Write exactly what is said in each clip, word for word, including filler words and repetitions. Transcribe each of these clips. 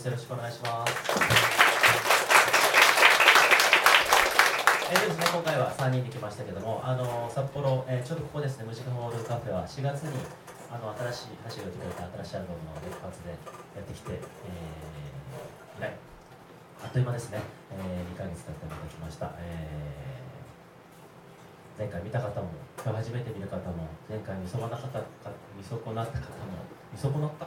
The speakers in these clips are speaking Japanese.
よろしくお願いします。えーでですね、今回はさんにんで来ましたけども、あの札幌、えー、ちょうどここですね、ムジカホールカフェはしがつにあの新しい橋が決めた新しいアルバムのレ発でやってきて、えー、以来あっという間ですね、えー、にかげつ経ってまた来ました。えー前回見た方も、今日初めて見る方も、前回見損なかったか見損なった方も、見損なった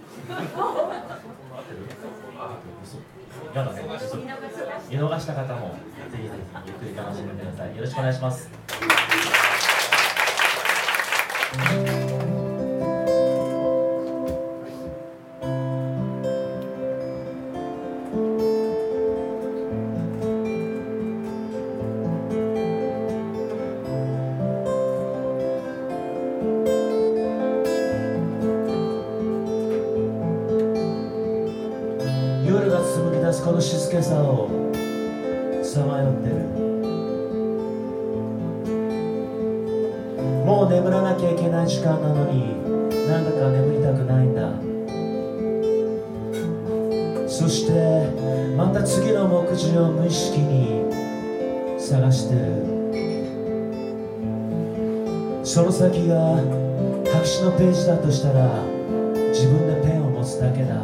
やだね、見逃した方も、ぜひぜひゆっくり楽しんでください。よろしくお願いします。夜が紡ぎ出すこの静けさをさまよってる。もう眠らなきゃいけない時間なのになんだか眠りたくないんだ。そしてまた次の目次を無意識に探してる。その先が白紙のページだとしたら自分でペンを持つだけだ。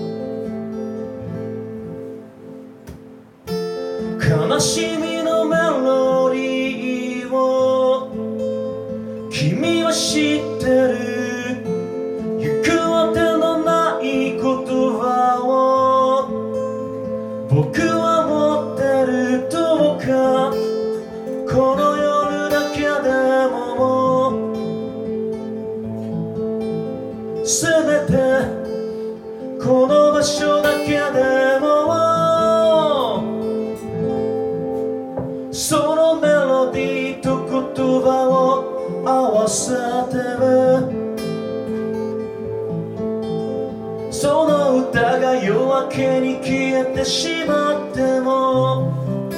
悲しみのメロディーを君は知ってる。行く当てのない言葉を僕は持ってる。どうかこの夜だけでもせめてこの場所だけでもそのメロディーと言葉を合わせてる。その歌が夜明けに消えてしまっても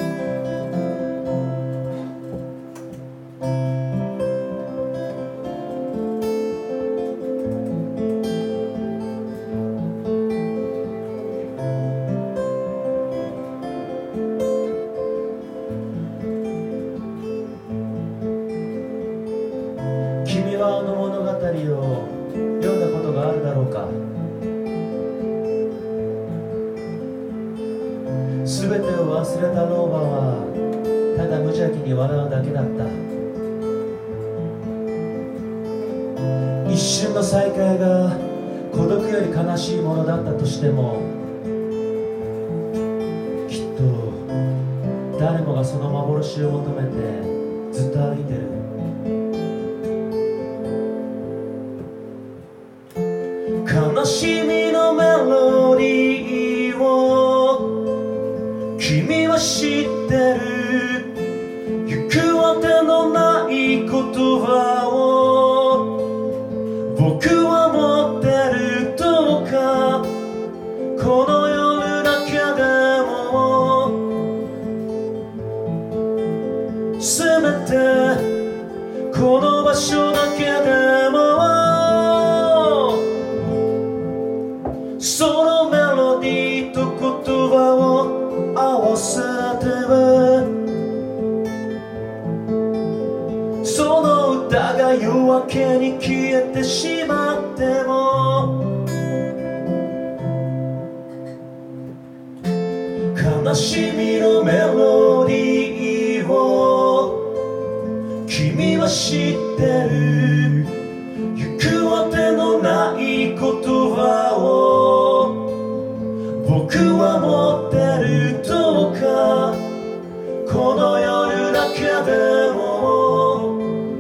君はあの物語を読んだことがあるだろうか。すべてを忘れた老婆はただ無邪気に笑うだけだった。一瞬の再会が孤独より悲しいものだったとしてもきっと誰もがその幻を求めてずっと歩いてる。悲しみのメロディーを君は知ってる。行く当てのない言葉を僕は持ってる。どうかこの夜だけでもせめてこの場所だけでもそのメロディーと言葉を合わせてる。その歌が夜明けに消えてしまっても悲しみのメロディーを君は知ってる。行く当てのない言葉を僕は持ってる。どうかこの夜だけでも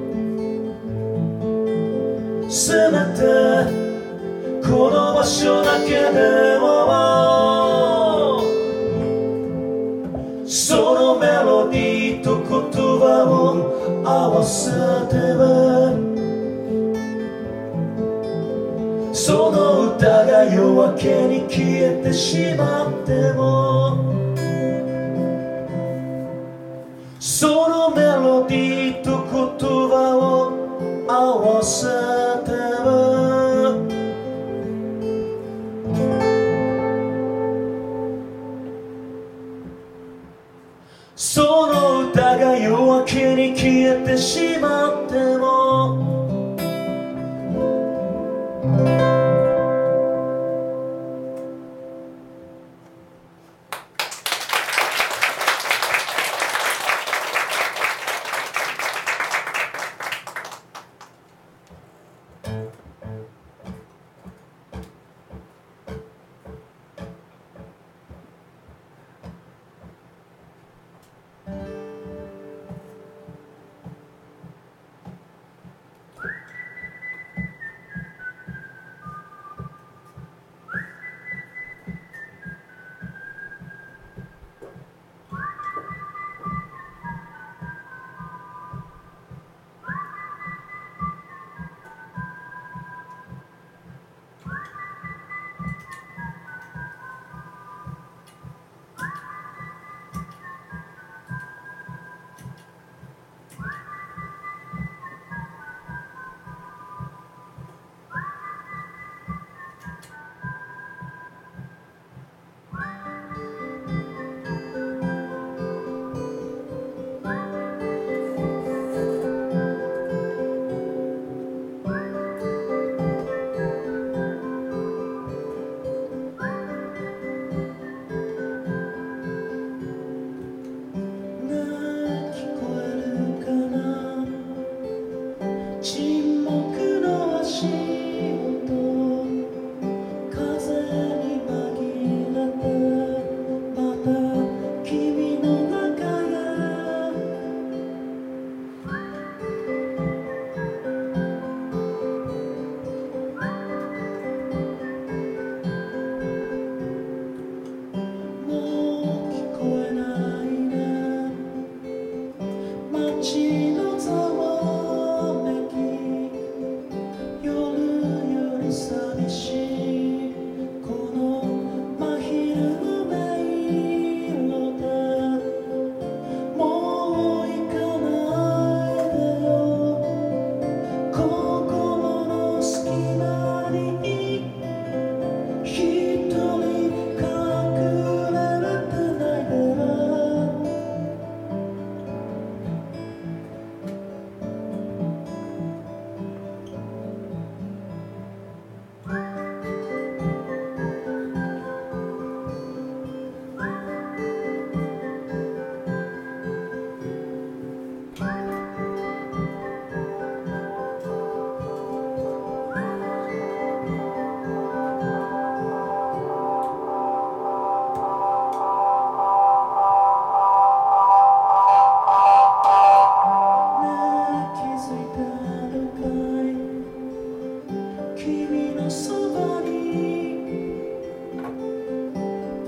せめてこの場所だけでもそのメロディーと言葉を合わせてる。その歌が夜明けに消えてしまってもそのメロディーと言葉を合わせてる。 たが夜明けに消えてしまっても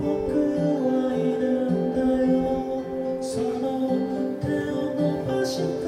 手を伸ばして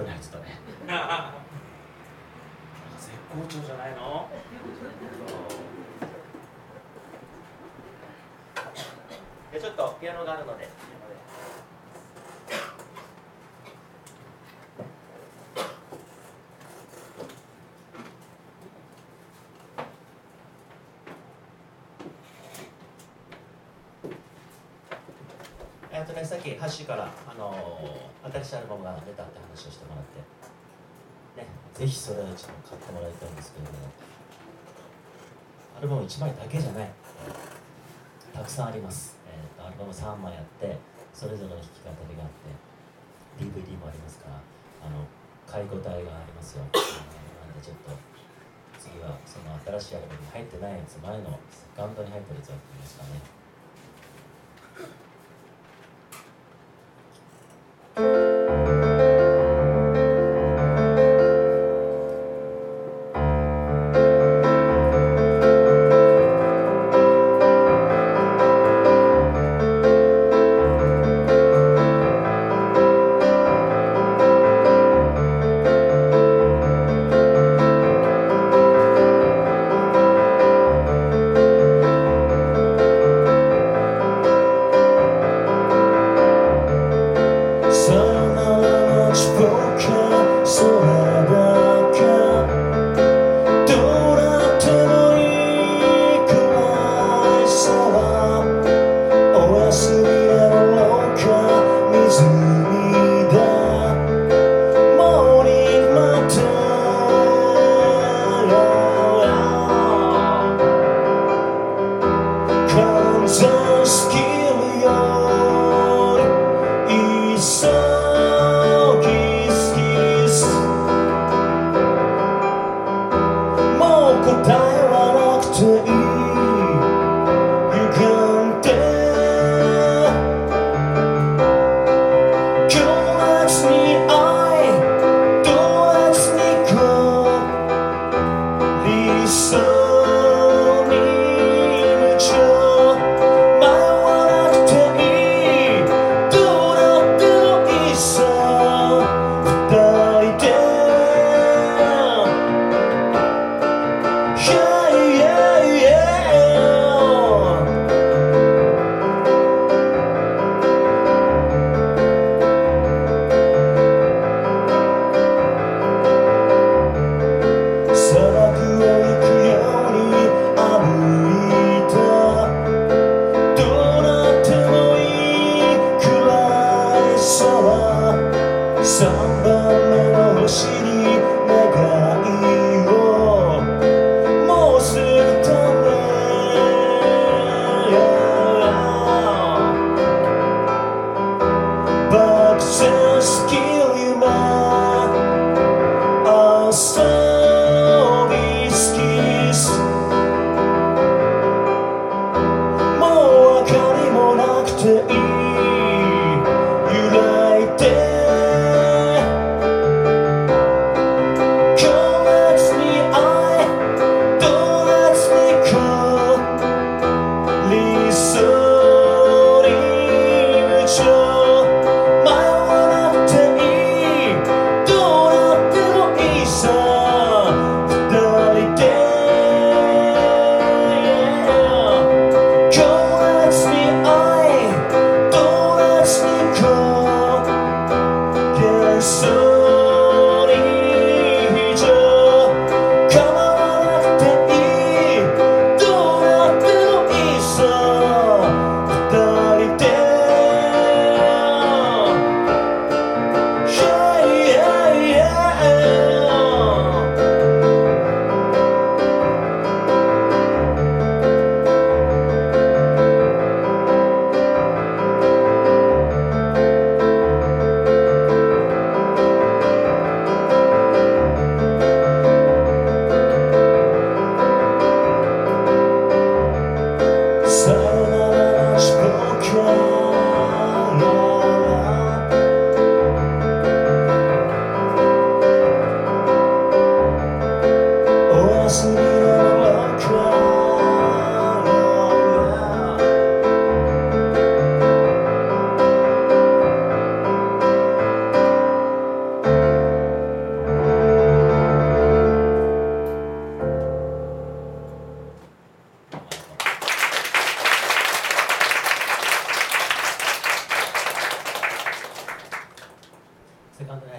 風呂に入ってたね絶好調じゃないの？でちょっとピアノがあるのでえっとね、さっきハッシーから、あのー、新しいアルバムが出たって話をしてもらって、ね、ぜひそれをちょっと買ってもらいたいんですけれども、アルバムいちまいだけじゃない、たくさんあります。えー、とアルバムさんまいあって、それぞれの弾き語りがあって、ディーブイディー もありますから、あの買い応えがありますよ。なんでちょっと次はその新しいアルバムに入ってないやつ、前のセカンドに入ってるやつをやってみますかね。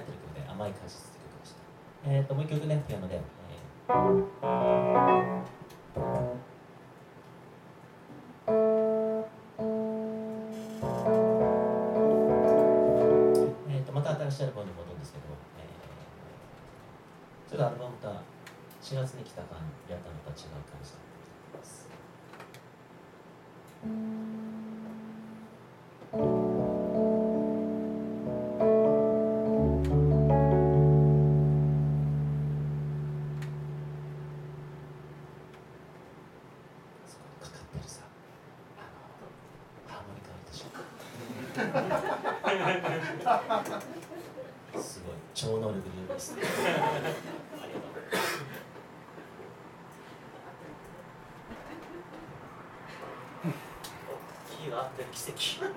イトル曲で甘い果実という曲でした。えーと、もう一曲ね、ピアノで、えーえーとまた新しいアルバムに戻るんですけど、えー、ちょっとアルバムとはしがつに来た感やったのとは違う感じになってます。かかってるさ、あのハーモニカあるでしょすごい超能力です。ありがとう。キーが合ってる奇跡。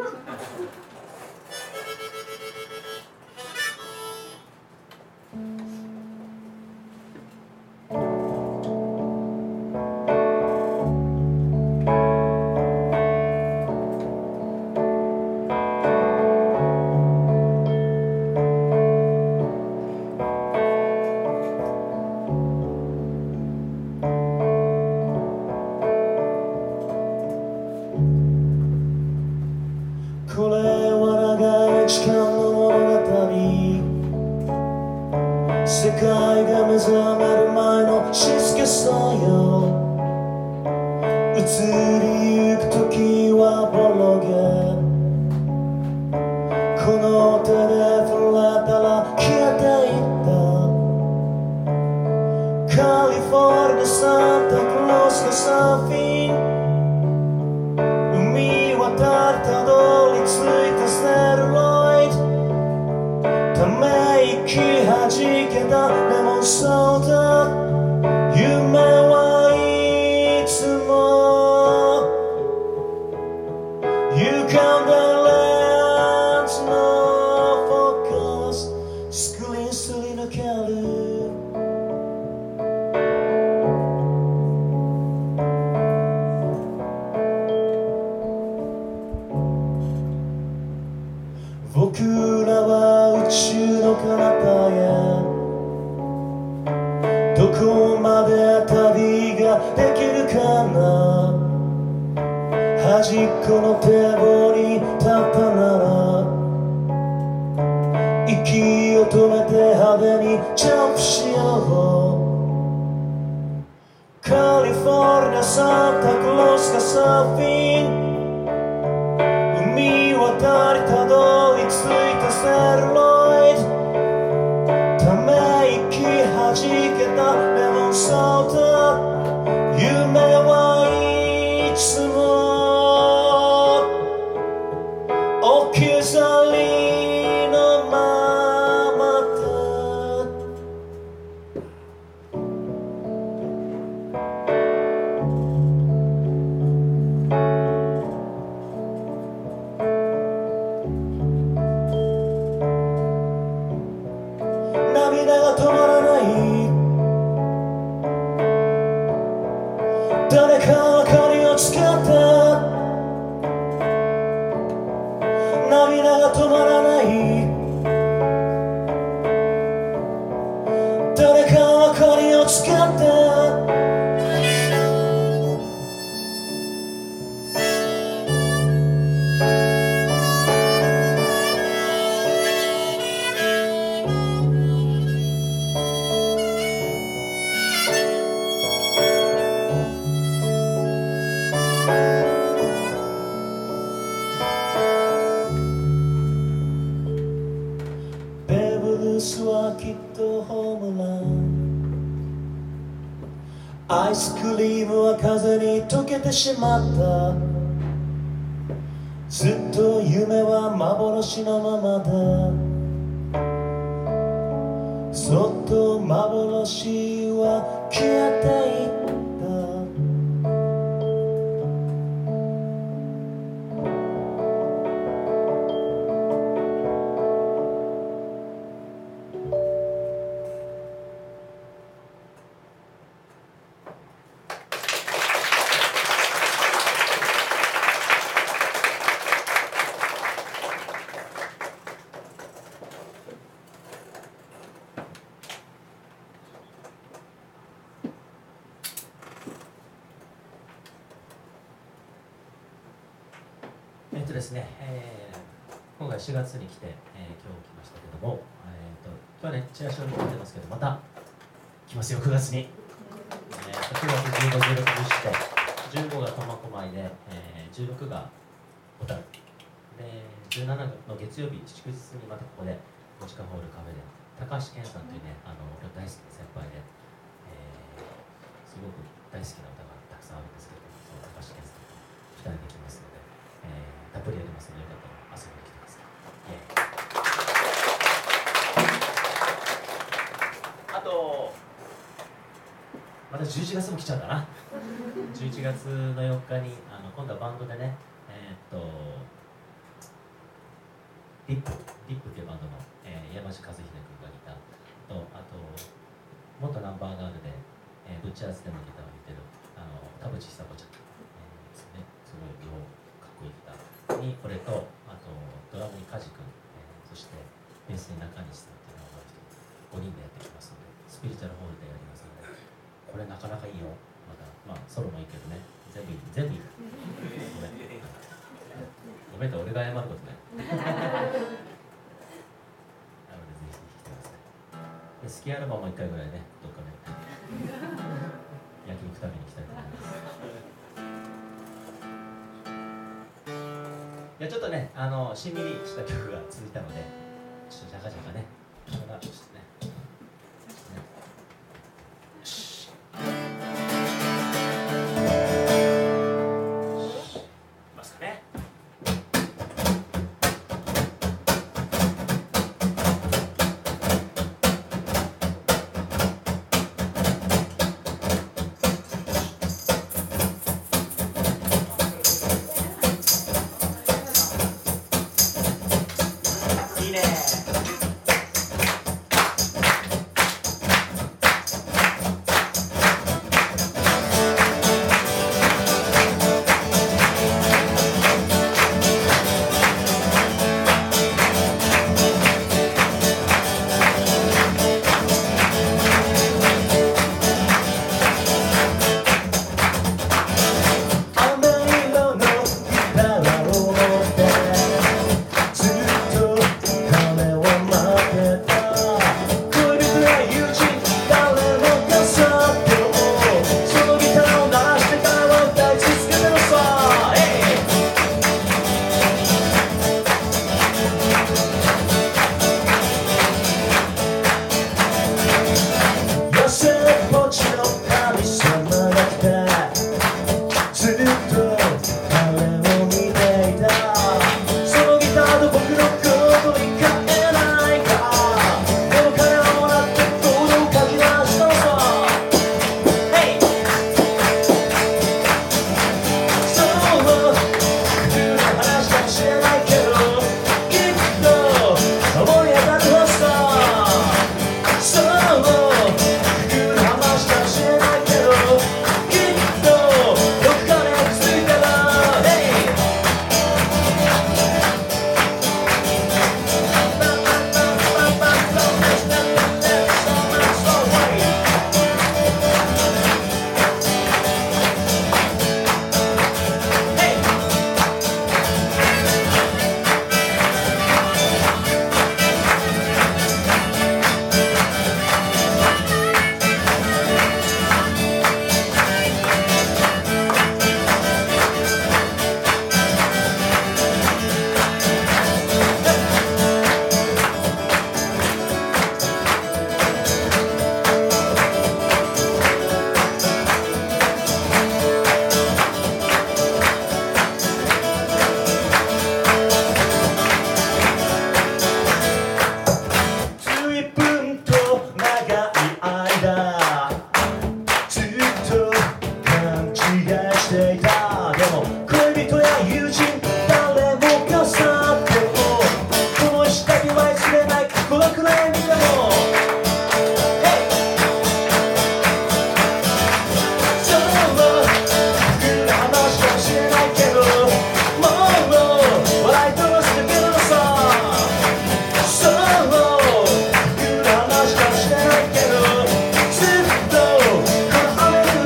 これは長い時間の物語、世界が目覚める前の静けさよ、移りゆく時はボロゲ、この手で触れたら消えていった。カリフォルニアサンタクロースがサーフィン、海渡りたどり着いたセルロイド、ため息はじけたレモンソーダ、夢はいつも歪んだレンズのフォーカス、スクリーンすり抜ける。僕らは宇宙の彼方へ、どこまで旅ができるかな。端っこの堤防に立ったなら、息を止めて派手にジャンプしよう。カリフォルニアサンタクロースがサーフィン、海渡りたどり着いたセルロイド、ため息はじけたレモンソーダ、夢はいつも置き去りのままだ。涙が止まらない、誰か明かりを使った。涙が止まらない、誰か明かりを使った。ベーブ・ルースはきっとホームラン、アイスクリームは風に溶けてしまった。ずっと夢は幻のままだ、そっと幻は消えていった。 ですね、えー、今回しがつに来て、えー、今日来ましたけども、えー、と今日はねチラシを見てますけど、また来ますよくがつに、えー、くがつじゅうご、じゅうろくにしてじゅうごが苫小牧で、えー、じゅうろくが小樽で、じゅうしちの月曜日祝日にまたここでムジカホールカフェで高橋健さんというね、あの俺大好きな先輩で、えー、すごく大好きな歌がたくさんあるんですけど、その高橋健さんとふたりできますので、えー、たっぷりやりますので、よかったら遊びに来てください。あとまたじゅういちがつも来ちゃったなじゅういちがつのよっかにあの今度はバンドでね、えー、っとリップリップっていうバンドの、えー、山地和秀君がギターと、あと元ナンバーガールで、えー、ブッチャーズでもギターを弾いてるあの田淵久子ちゃん、えー、ですね、すごい両かっこいいギターにこれと、あとドラムに梶君、えー、そしてベースに中西さんっていうのがごにんでやってきますので、スピリチュアルホールでやりますので、これなかなかいいよ。またまあソロもいいけどね、全部いい全部いいごめんごめんって俺が謝ることねなのでぜひぜひ来てください。でスキーアルバムもいっかいぐらいね、どっかで焼肉食べに行きたいと思います。いやちょっとね、あのしんみりした曲が続いたので、ちょっとジャカジャカね、そんなちょっとね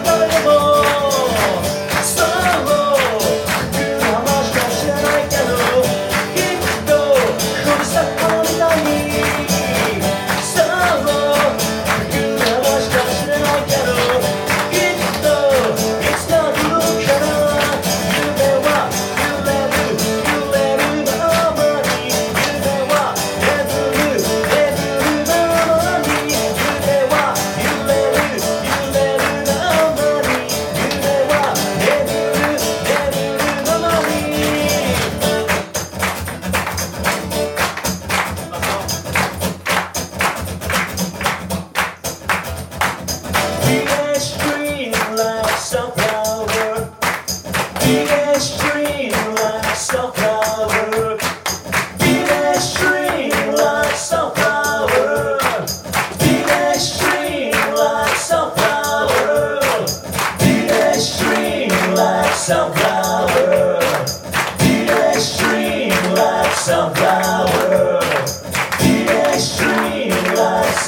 けど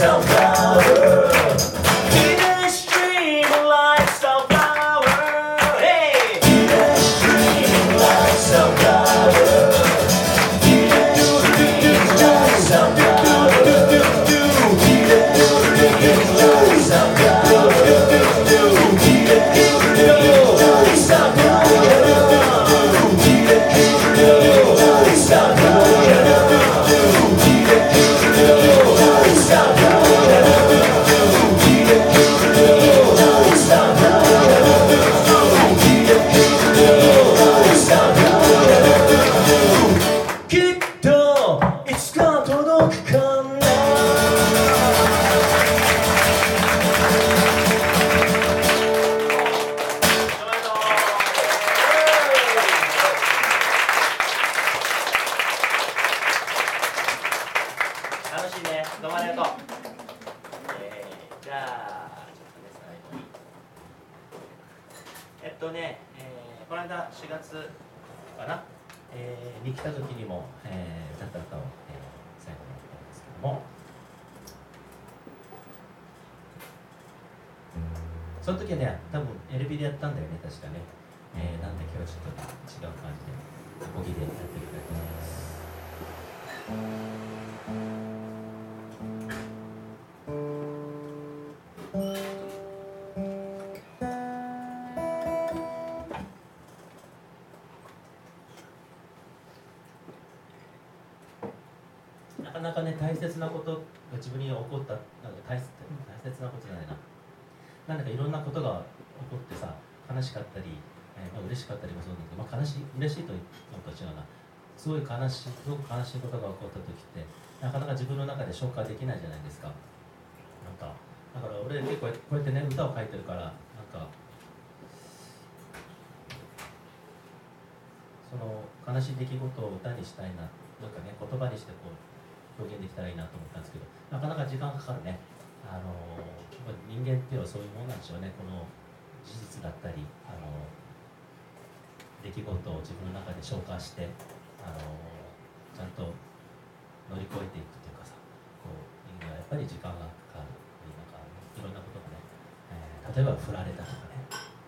その時はね、多分 エルピー でやったんだよね、確かね。えー、なんで今日ちょっと違う感じで、アコギでやっていきたいと思います。なかなかね、大切なことが自分に起こった、なんか大切、大切なことじゃないな。なんかいろんなことが起こってさ、悲しかったり、えーまあ、嬉しかったりもそうだけど、まあ、悲しい、嬉しいというのと違うな。すごい悲しい、すごく悲しいことが起こった時って、なかなか自分の中で消化できないじゃないですか。なんか、だから俺結構こうやってね、歌を書いてるから、なんか、その悲しい出来事を歌にしたいな、なんかね、言葉にしてこう表現できたらいいなと思ったんですけど、なかなか時間かかるね。あの人間っていうのはそういうものなんでしょうね。この事実だったり、あの出来事を自分の中で消化して、あのちゃんと乗り越えていくというかさ、こう人間はやっぱり時間がかかる。なんかいろんなことがね、えー、例えば振られたとかね、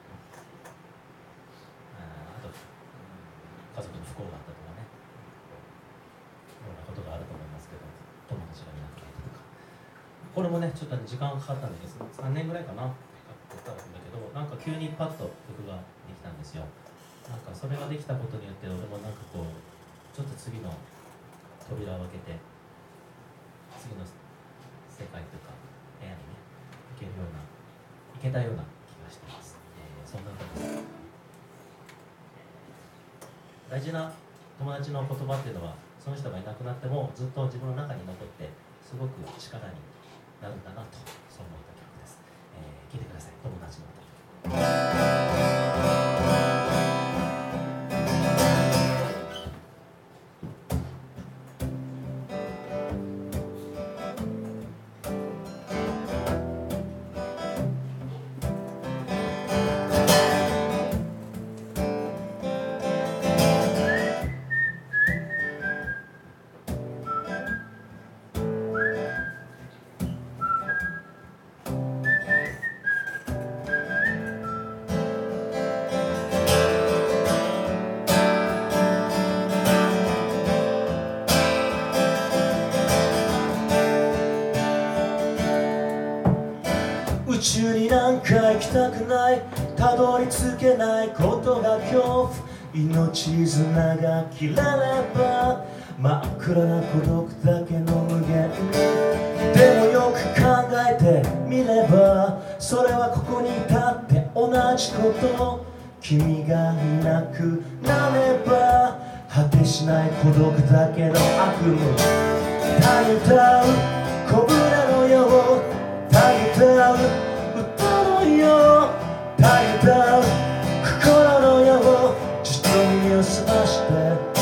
あ, あと、うん、家族に不幸があったとかね、いろんなことがあると思いますけど、友達がいなくなったとか。これもね、ちょっと、ね、時間がかかったんだけど、さんねんぐらいかな、かかったんだけど、なんか急にパッと曲ができたんですよ。なんかそれができたことによって、俺もなんかこう、ちょっと次の扉を開けて、次の世界というか、部屋にね、行けるような、行けたような気がしています。えー、そんな歌です。大事な友達の言葉っていうのは、その人がいなくなってもずっと自分の中に残って、すごく力になるんだなと、そう思った曲です。えー、聴いてください。友達の歌。宇宙になんか行きたくない、たどり着けないことが恐怖。命綱が切られば真っ暗な孤独だけの無限。でもよく考えてみれば、それはここにいたって同じこと。君がいなくなれば果てしない孤独だけの悪夢。たゆたうコブラのよう、たゆたう歌のよう、たゆたう心のよう、じっと耳を澄まして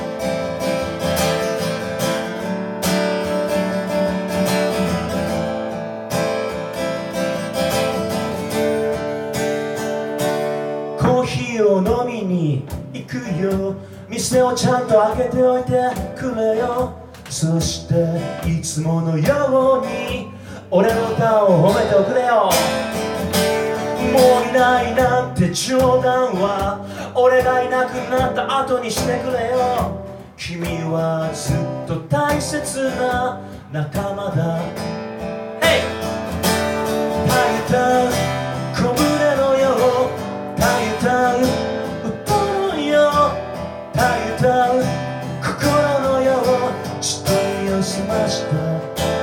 コーヒーを飲みに行くよ、店をちゃんと開けておいてくれよ。そしていつものように俺の歌を褒めておくれよ。もういないなんて冗談は俺がいなくなった後にしてくれよ。君はずっと大切な仲間だ。Hey! たゆたう小舟のよう、たゆたう歌のよう、たゆたう心のよう、ちっと身を澄ました。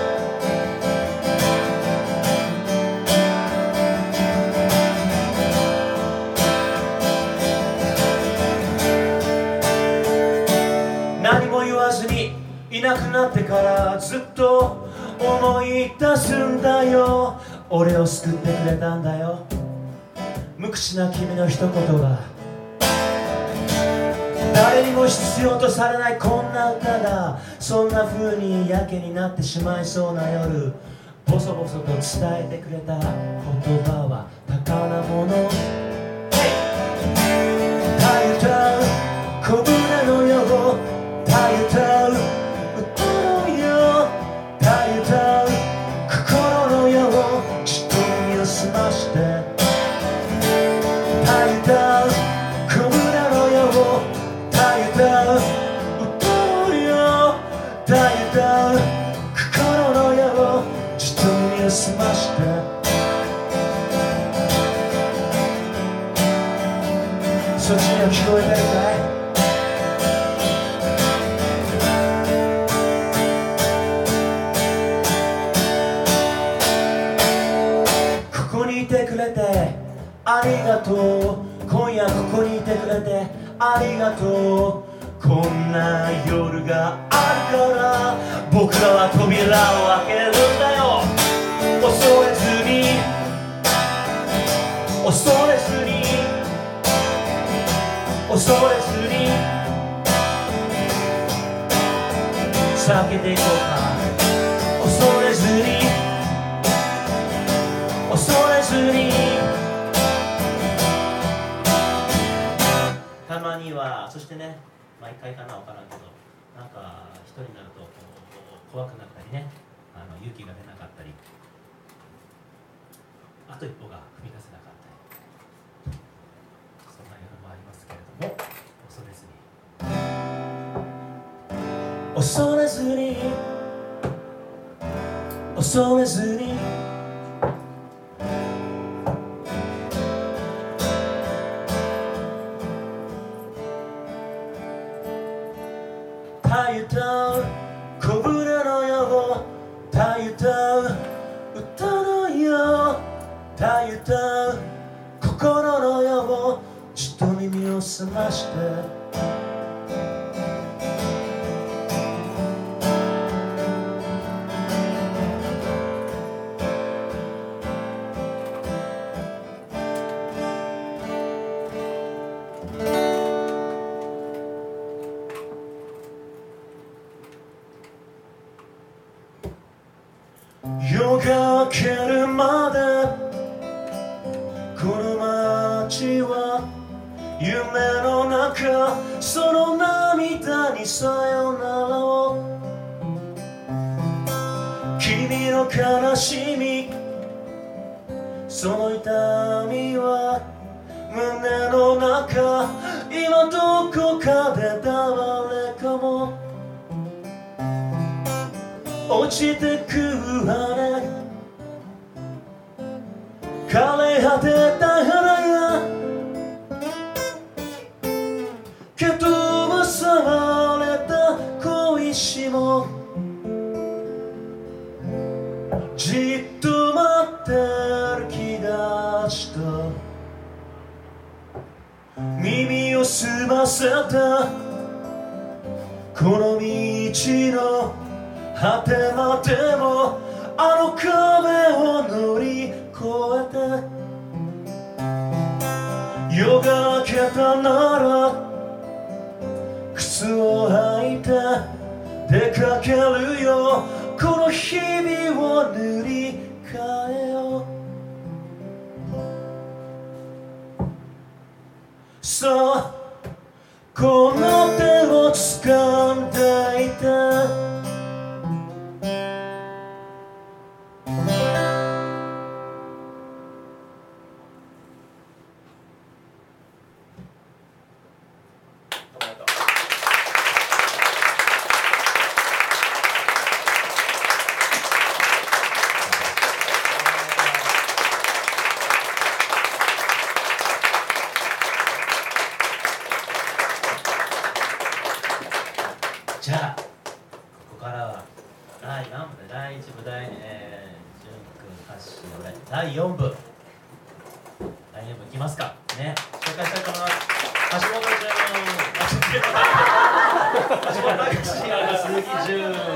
何も言わずにいなくなってからずっと思い出すんだよ。俺を救ってくれたんだよ、無口な君の一言が。誰にも必要とされないこんな歌が、そんな風にやけになってしまいそうな夜、ボソボソと伝えてくれた言葉は宝物。たゆたう小舟のよう、たゆたう歌のよう、たゆたう心のよう、ちっと身を澄まして。たゆたう小舟のよう、たゆたう歌のよう、たゆたう心のよう、ちっと身を澄まして。そっちには聞こえてるかい？ここにいてくれてありがとう。今夜ここにいてくれてありがとう。こんな夜があるから僕らは扉を開けるんだよ。恐れずに恐れずに恐れずにさあ開けていこうか。恐れずに恐れずに。たまには、そしてね、毎回かな分からんけど、なんか一人になると怖くなったりね、あの勇気が出なかったり、あと一歩が踏み出せなかったり、そんな夜もありますけれども、恐れずに恐れずに恐れずに。たゆたう小舟のよう、たゆたう歌のよう、たゆたう心のよう、ちっと耳を澄まして。夜が明けるまでこの街は夢の中、その涙にさよならを。君の悲しみ、その痛みは胸の中、今どこかで誰かも落ちてく羽、枯れ果てた花や蹴飛ばされた小石もじっと待ってる気がした。耳を澄ませたこの道の果てまでもあの壁を乗り越えて、夜が明けたなら靴を履いて出かけるよ。この日々を塗り替えよう。さあこの手を掴んでいてじゃあここからは第何部でだいいち部第二えー、淳君ハッシーのねだいよん部だいよん部いきますかね。紹介したいと思います。橋本淳橋本隆鈴木淳